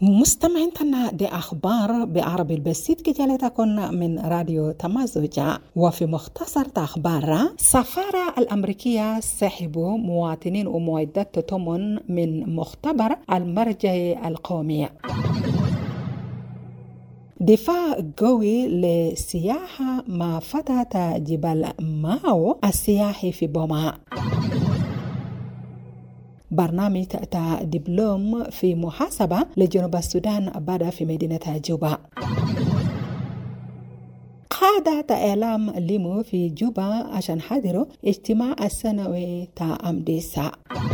مستمعينا دي أخبار بعربي البسيط كجالتكن من راديو تمازوجا. وفي مختصر أخبار، السفارة الأمريكية سحبوا مواطنين ومعدات تتمن من مختبر المرجع القومي. دفاع قوي لسياحة ما فتت جبل ماو السياحي في بوما. برنامج دبلوم في محاسبة لجنوب السودان بدأ في مدينة جوبا. قادة إعلام ليمو في جوبا عشان حضروا اجتماع السنوي أمديسا.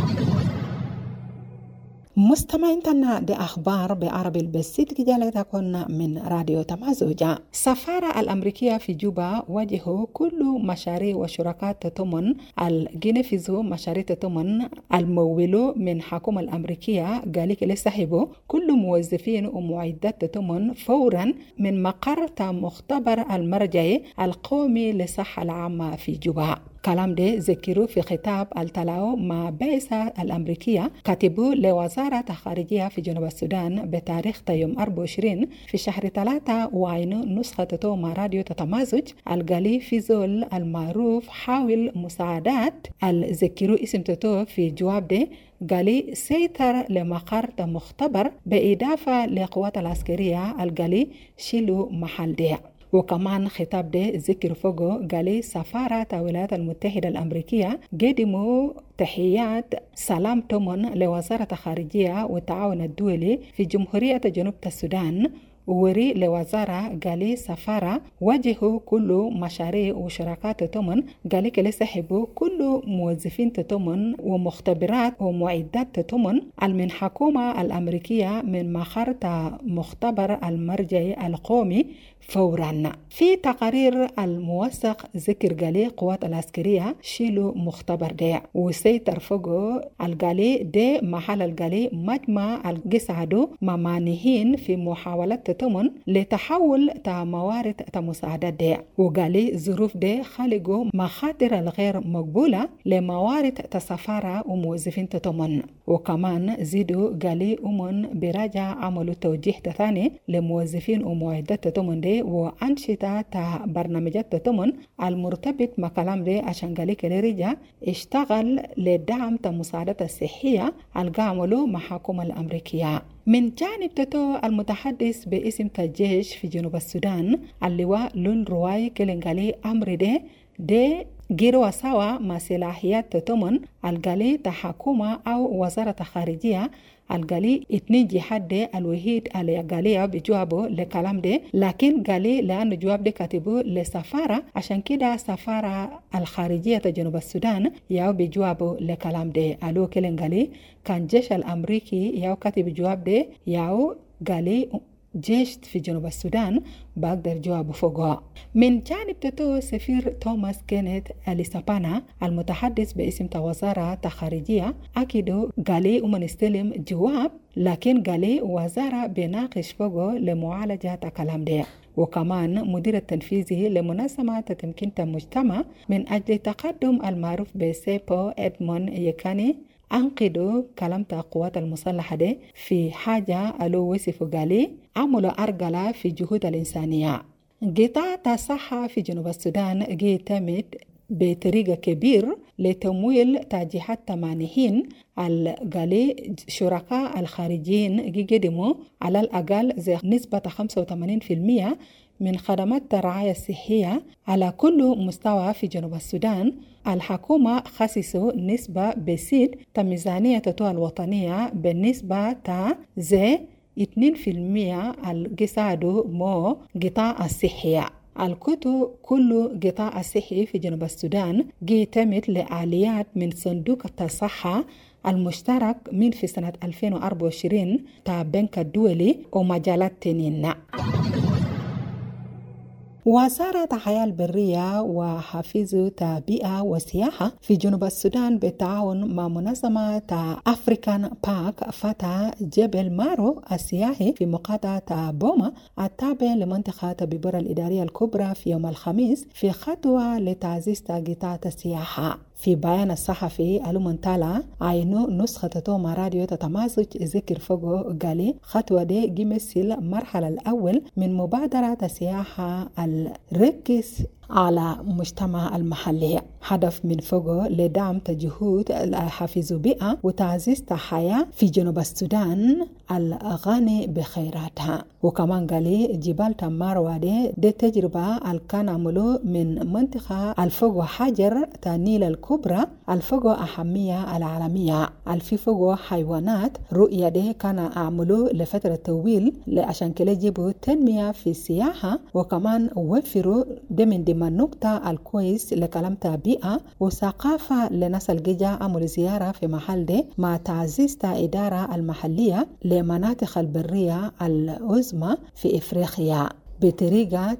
مستمعينا دي أخبار بعربي البسيط كجالتكن من راديو تمازوجا. السفارة الأمريكية في جوبا واجهوا كل مشاريع وشركات تتمن الجنفذوا مشاريع تتمن المولو من حكومة الأمريكية قالك لسحبوا كل موظفين ومعدات تتمن فورا من مقر مختبر المرجع القومي للصحة العامة في جوبا. كلام ده ذكروا في خطاب التلاو مع بعثة الأمريكية كاتبوا لوزارة الخارجية في جنوب السودان بتاريخ يوم 24 في شهر 3 وعين نسخة توما راديو تتمازج القالي في زول المعروف حاول مساعدات الذكروا اسم تتو في جواب ده قالي سيطر لمقر مختبر بإضافة لقوات العسكرية القالي شيلوا محل ده. وكمان خطاب ده ذكر فوقه قالي سفارة الولايات المتحدة الأمريكية قدموا تحيات سلام تمن لوزارة الخارجية والتعاون الدولي في جمهورية جنوب السودان. وري لوزارة قالي سفارة واجهوا كل مشاريع وشركات تتمن قالي كلي سحبوا كل موظفين تتمن ومختبرات ومعدات تتمن من حكومة الأمريكية من مقر مختبر المرجع القومي فورا. في تقارير الموثق ذكر قالي قوات العسكرية شيلوا مختبر ده وسيطر فوقه القالي ده محل القالي مجمع القسعدو ممانهين في محاولات تتمن لتحول موارد مساعدات ده. وقالي ظروف ده خلقوا مخاطر الغير مقبولة لموارد السفارة وموظفين تتمن. وكمان زيدوا قالي براجع عملوا توجيه ثاني لموظفين ومعدات تتمن ده وأنشطة برنامجات تتمن المرتبط مع كلام ده عشان قالي كده رجع اشتغل لدعم المساعدات الصحية القاملوا مع حكومة الأمريكية. من جانب تتو المتحدث باسم الجيش في جنوب السودان اللواء لون رواي كلنقالي أمر ده جيروا سوا مع صلاحيات تتمن القالي تحكومة أو وزارة الخارجية القالي اتنين جهاد الوحيد اللي قالي بجوابه لكلام ده. لكن قالي لأنه جواب ده كاتبه لسفارة عشان كده سفارة الخارجية جنوب السودان ياو بجوابه لكلام ده. ألو كلن قالي كان جيش الأمريكي ياو كاتب جواب ده ياو قالي جيش في جنوب السودان بقدر جوابه فوقها. من جانب تتو سفير توماس كينيث أليسابانا المتحدث باسم وزارة الخارجية أكيدو قالي نستلم جواب لكن قالي وزارة بناقش فوقه لمعالجة كلام ده. وكمان مدير التنفيذي لمنظمة تمكين المجتمع من أجل تقدم المعروف بسيبو إدمون يكاني أنقذوا كلام القوات المسلحة دي في حاجة ألو وصفوا قالي عملوا أرجلة في جهود الإنسانية. قطاع الصحة في جنوب السودان يعتمد بطريقة كبير لتمويل تجهيزات تمانين القالي شركاء الخارجيين يقدموا على الأقل زي نسبة 85% من خدمات الرعاية الصحية على كل مستوى في جنوب السودان. الحكومة خصصوا نسبة بسيط ميزانية الوطنية بالنسبة زي 2% القصادو مو قطاع الصحية. الكتو كل قطاع الصحي في جنوب السودان يعتمد لآليات من صندوق الصحة المشترك من في سنة 2024 تاع بنك الدولي ومجالات تنين. وزارة الحياة البرية وحفيظ بيئة وسياحة في جنوب السودان بالتعاون مع منظمة أفريكان باك فتح جبل مارو السياحي في مقاطعة بوما التابع لمنطقة ببرة الإدارية الكبرى في يوم الخميس في خطوة لتعزيز قطاع السياحة. في بيان الصحفي المنتالى عينو نسخة توما راديو تتمازج ذكر فوقو قالي خطوة دي جمثل مرحلة الأول من مبادرة السياحة الركز على مجتمع المحلي. هدف من فوقه لدعم جهود حفظ بيئة وتعزيز حياة في جنوب السودان الغني بخيراتها. وكمان قالي جبال تمار دي تجربة كان عملوا من منطقة الفوق حجر تنيل الكبرى الفوق أهمية العالمية الفي فوق حيوانات رؤية دي كان عملوا لفترة طويل عشان كلا يجيبوا تنمية في السياحة وكمان وفروا دي من النقطة الكويس لكلامة بيئة وثقافة لناس الجيجا عملوا زيارة في محل دي مع تعزيز إدارة المحلية لمناطق البرية العظمى في إفريقيا بطريقة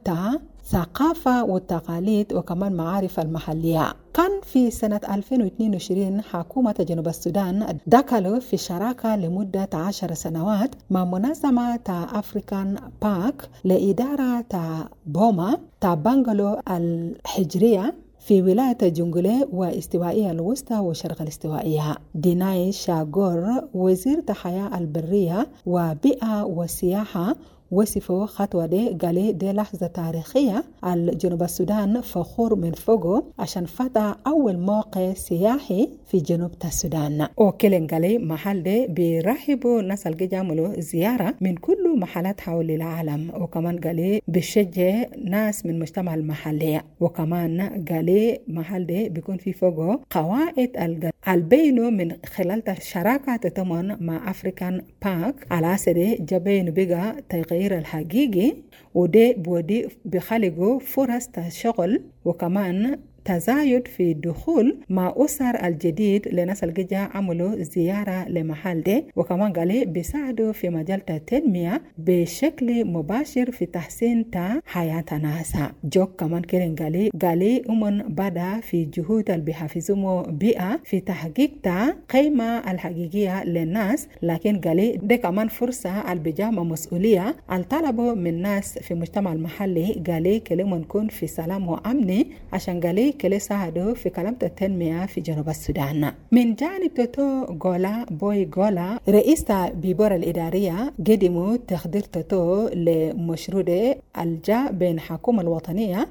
ثقافة والتقاليد وكمان معارف المحلية. كان في سنة 2022 حكومة جنوب السودان دخلوا في شراكة لمدة 10 سنوات مع منظمة أفريكان باك لإدارة بوما بانغلو الحجرية في ولاية جنجولي واستوائية الوسطى وشرق الاستوائية. ديناي شاغور وزير الحياة البرية وبيئة والسياحة وصفوا خطوة دي قالي دي لحظة تاريخية الجنوب السودان فخور من فوقه عشان فتح أول موقع سياحي في جنوب السودان. وكلن قالي محل دي بيرحبوا ناس اللي جاملوا زيارة من كل محلات حول العالم وكمان قالي بيشجع ناس من المجتمع المحلي وكمان قالي محل دي بيكون في فوقه قواعد البينو من خلال شراكة تتمن مع أفريكان باك على أساس جبين بقى تغيير الحقيقي ودي بودي بخلقوا فرص شغل وكمان تزايد في الدخول مع أسر الجديد لناس الجيجا عملوا زيارة لمحل دي وكمان قالي بيساعدوا في مجال التنمية بشكل مباشر في تحسين حياة الناس. جوك كمان كيرين قالي أمن بدا في جهود اللي بيحافظوا بيئة في تحقيق قيمة الحقيقية للناس لكن قالي دي كمان فرصة البجامة مسؤولية الطلبوا من الناس في المجتمع المحلي قالي كلمة نكون في سلام وأمني عشان قالي كلي ساعدوا في كلمة التنمية في جنوب السودان. من جانب توتو غولا بوي غولا رئيس بيبور الإدارية قدموا تخدير توتو لمشروع الجا بين حكومة الوطنية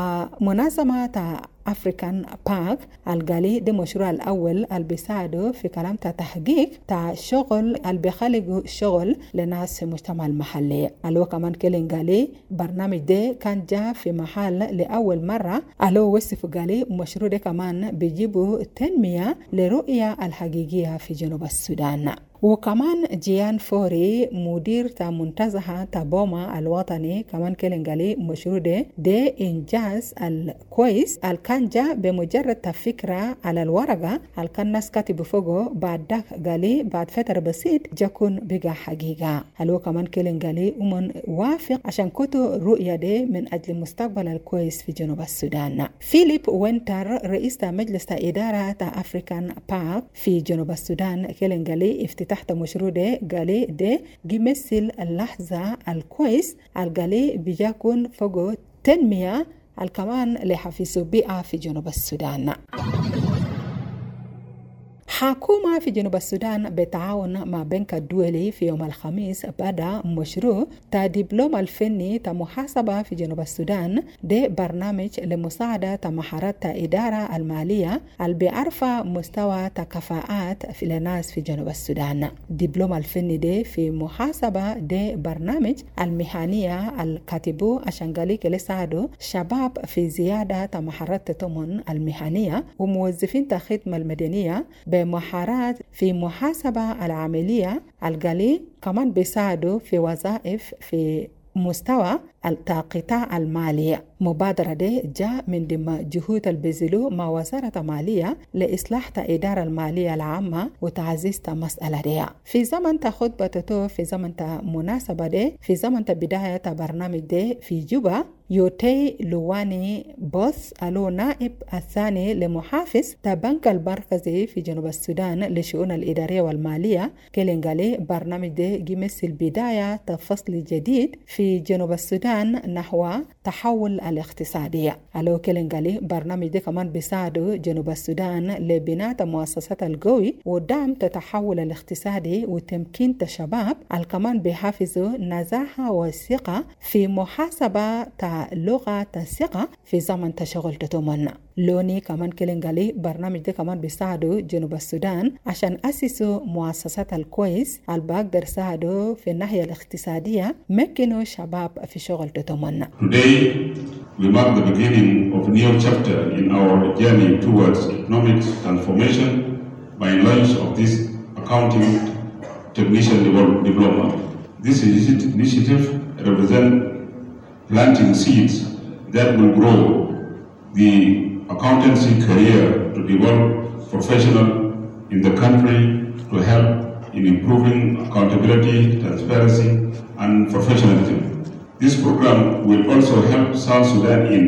ومنظمة أفريكان باك القالي ده مشروع الأول اللي بيساعدوا في كلام تحقيق شغل اللي بيخلقوا شغل لناس في المجتمع المحلي. اللي كمان كلين قالي برنامج ده كان جاء في محل لأول مرة اللي وصفوا قالي مشروع ده كمان بيجيبوا تنمية لرؤية الحقيقية في جنوب السودان. وكمان جيان فوري مدير منتزه بوما الوطني كمان كلنجالي مشروع ده إنجاز الكويس كان جاء بمجرد فكرة على الورقة كان ناس كاتب فوقه بعد فترة بسيط جاكون بقى حقيقة. هلو كمان كلنجالي ومن وافق عشان كتو رؤية ده من أجل المستقبل الكويس في جنوب السودان. فيليب وينتر رئيس مجلس إدارة أفريكان باك في جنوب السودان كلنجالي تحت مشروع ده قالي ده بيمثل اللحظة الكويس القالي بيجاكون فوق تنمية الكمان لحفظ بيئة في جنوب السودان. حكومة في جنوب السودان بالتعاون مع بنك الدولي في يوم الخميس بدأ مشروع دبلوم الفني محاسبة في جنوب السودان ده برنامج لمساعدة مهارات إدارة المالية اللي بيعرف مستوى كفاءات في الناس في جنوب السودان. دبلوم الفني ده في محاسبة ده برنامج المهنية الكاتبو عشان قاليك لساعدوا شباب في زيادة مهارات تمن المهنية وموظفين الخدمة المدنية بمهارات في محاسبة العملية القلي كمان بيساعدوا في وظائف في مستوى القطاع المالي. مبادرة دي جاء من ضمن جهود البذلوا مع وزارة المالية لإصلاح الإدارة المالية العامة وتعزيز مسألة دي. في زمن خطبته في زمن مناسبة دي في زمن بداية برنامج دي في جوبا يوتي لواني بوس ألو نائب الثاني لمحافظ البنك المركزي في جنوب السودان لشؤون الإدارية والمالية كلينغالي برنامج دي يمثل بداية فصل جديد في جنوب السودان نحو تحول الاقتصادية. ألو كيلنغالي برنامج ده كمان بيساعدوا جنوب السودان لبناء مؤسسات القوي ودعم التحول الاقتصادي وتمكين الشباب الكمان بيحافظوا نزاهة والثقة في محاسبة لغة الثقة في زمن تشغل تتمنى. لوني كمان كيلنغالي برنامج ده كمان بيساعدوا جنوب السودان عشان أسسوا مؤسسات الكويس الباقدر ساعدوا في الناحية الاقتصادية مكنوا شباب في شغل تتمنى. Today we mark the beginning of a new chapter in our journey towards economic transformation by launch of this accounting technician diploma. This initiative represents planting seeds that will grow the accountancy career to develop professionals in the country to help in improving accountability, transparency, and professionalism. This program will also help South Sudan in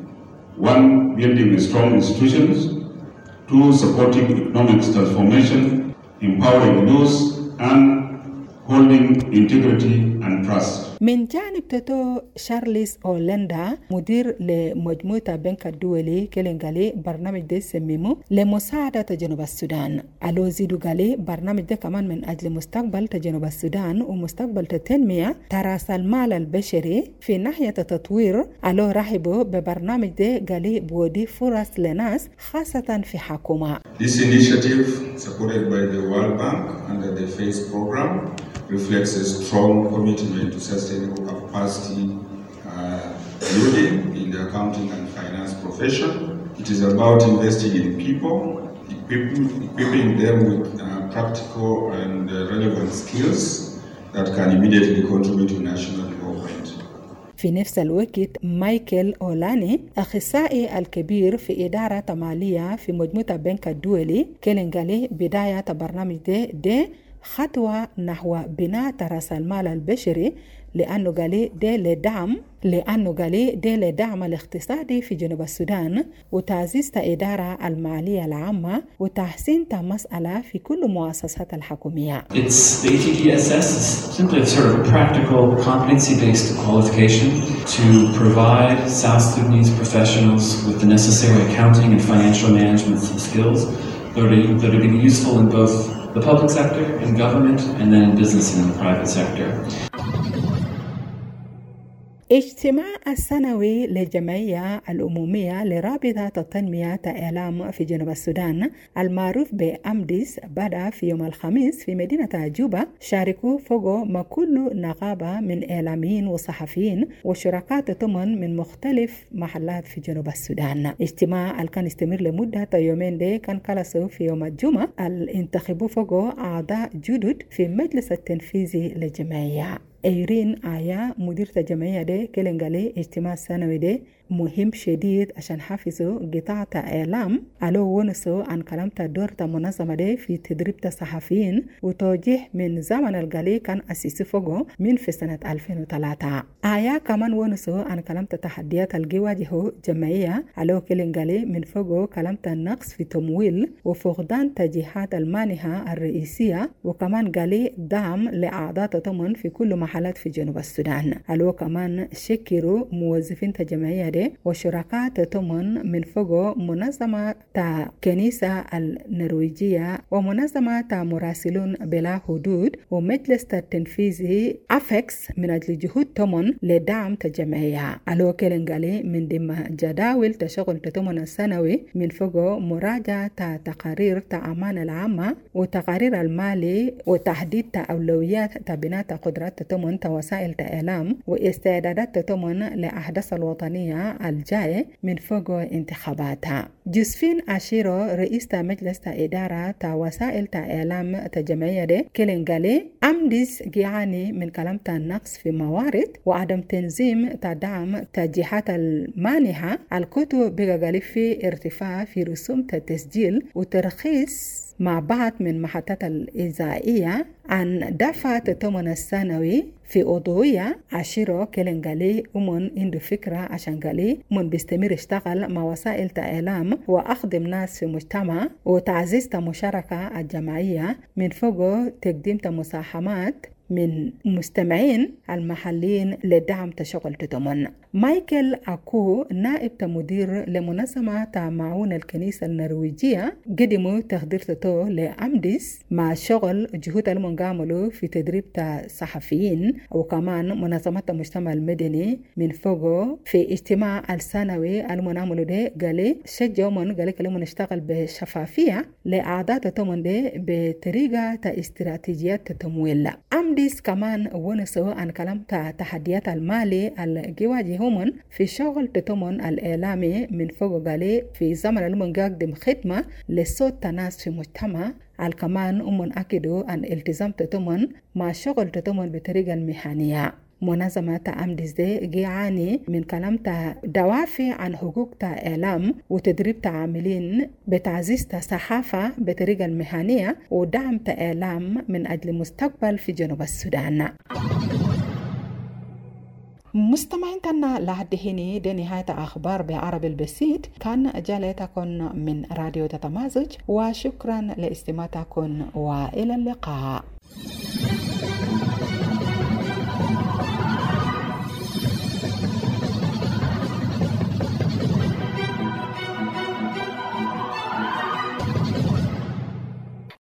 1. Building strong institutions, 2. Supporting economic transformation, empowering youth, and holding integrity and trust. من جانب تتو شارلز أولندا مدير لمجموعة البنك الدولي كيلنغالي برنامج ده سميمو لمساعدة جنوب السودان. ألو زيدو غالي برنامج ده كمان من أجل مستقبل جنوب السودان ومستقبل التنمية تراس المال البشري في ناحية التطوير. ألو رحبوا ببرنامج ده غالي بودي فرص لناس خاصة في حكومة. This initiative supported by the World Bank under the FACE program reflects a strong commitment to sustainable capacity building in the accounting and finance profession. It is about investing in people, equipping them with practical and relevant skills that can immediately contribute to national development. في نفس الوقت مايكل أولاني أخصائي الكبير في إدارة مالية في مجموعة البنك الدولي كيلنغالي بداية برنامج ده خطوة نحو بناء رأس المال البشري لأنه قال ده لدعم الاقتصادي في جنوب السودان وتعزيز الإدارة المالية العامة وتحسين مسألة في كل مؤسسات الحكومية. The ATDSS is simply a sort of practical competency-based qualification to provide South Sudanese professionals with the necessary accounting and financial management skills that are going to be useful in both the public sector, in government, and then in business and in the private sector. اجتماع السنوي للجمعية الأممية لرابطة التنمية إعلام في جنوب السودان المعروف بأمديس بدأ في يوم الخميس في مدينة جوبا. شاركوا فوقه ما كل نقابة من إعلاميين وصحفيين وشركاء تمن من مختلف محلات في جنوب السودان. اجتماع كان يستمر لمدة يومين دي كان كلاسو في يوم الجمعة الانتخابوا فوقه أعضاء جدد في مجلس التنفيذي للجمعية. إيرين آيا مديرة الجمعية دي كيلنغالي اجتماع السنوي دي مهم شديد عشان حافظوا قطاع إعلام ألو ونسوا عن كلام دور المنظمة دي في تدريب الصحفيين وتوجيه من زمن القلي كان أسيسي فوقه من في سنة 2003. آيا كمان ونسوا عن كلام التحديات اللي واجهوا جمعية ألو كيلنغالي من فوقه كلام النقص في تمويل وفقدان تجهيزات المانحة الرئيسية وكمان قالي دعم لأعضاء تضمن في كل محلات في جنوب السودان. ألو كمان شكروا موظفين الجمعية دي وشركاء تتمن من فوق منظمة كنيسة النرويجية ومنظمة مراسلون بلا حدود ومجلس التنفيذي أفكس من أجل جهود تمن لدعم الجمعية. ألو كيلنغالي من ضمن جداول تشغل تتمن السنوي من فوق مراجعة تقارير الأمان العامة وتقارير المالي وتحديد أولويات بناء قدرات تتمن وسائل الإعلام واستعدادات تتمن لأحداث الوطنية الجاي من فوق انتخاباتها. جوزفين أشيرو رئيس مجلس إدارة وسائل الإعلام الجمعية دي كيلنغالي أمديس جياني من كلام النقص في موارد وعدم تنظيم تدعم تجهيزات المانحة الكتب بغالي في ارتفاع في رسوم التسجيل وترخيص مع بعض من محطات الإذاعية عن دفع الثمن السنوي في أضوية. عشيرو كيلنغالي ومن عنده فكرة عشان قالي من بيستمر يشتغل مع وسائل الإعلام وأخدم ناس في مجتمع وتعزيز المشاركة الجماعية من فوق تقديم مساهمات من مستمعين المحليين لدعم تشغل تضمن. مايكل أكو نائب مدير لمنظمة معاون الكنيسة النرويجية قدموا تقدير تتو لأمديس مع شغل جهود المنقاملو في تدريب صحفيين وكمان منظمة المجتمع المدني من فوقه في اجتماع السنوي المنعملو ده قالي شجعوا من قالي كلمة نشتغل بشفافية لأعضاء تتومن ده بطريقة استراتيجيات تمويل. أمديس كمان ونسوا عن كلام تحديات المالي الجواجههم في شغل تتومن الإعلامي من فوق قالي في زمن المنقدم خدمة لصوت ناس في مجتمع. الكمان أكدوا أن التزام تتومن مع شغل تتومن بطريقة المهنية. منظمة أمديس دي جيعاني من كلام دوافع عن حقوق إعلام وتدريب عاملين بتعزيز صحافة بطريقة المهنية ودعم إعلام من أجل مستقبل في جنوب السودان. مستمعين تنا لحد هنا دي نهاية أخبار بعربي البسيط. كان جالتكم من راديو تتمازج وشكرا لاستماعكم وإلى اللقاء.